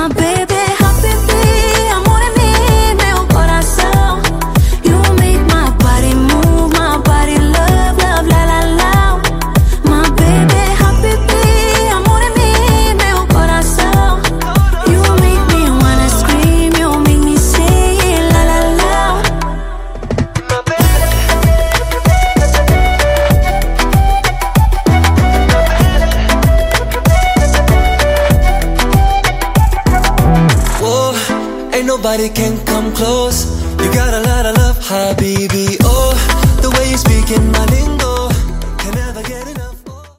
baby, habibi, amore mio corazón. You make my body move, my body love, love, la la la. My baby, habibi, amore mio corazón. You make me wanna scream, you make me say it, la la la. My baby. Whoa, ain't nobody can come close. You got a lot of love, habibi. Oh, the way you speak in my lingo.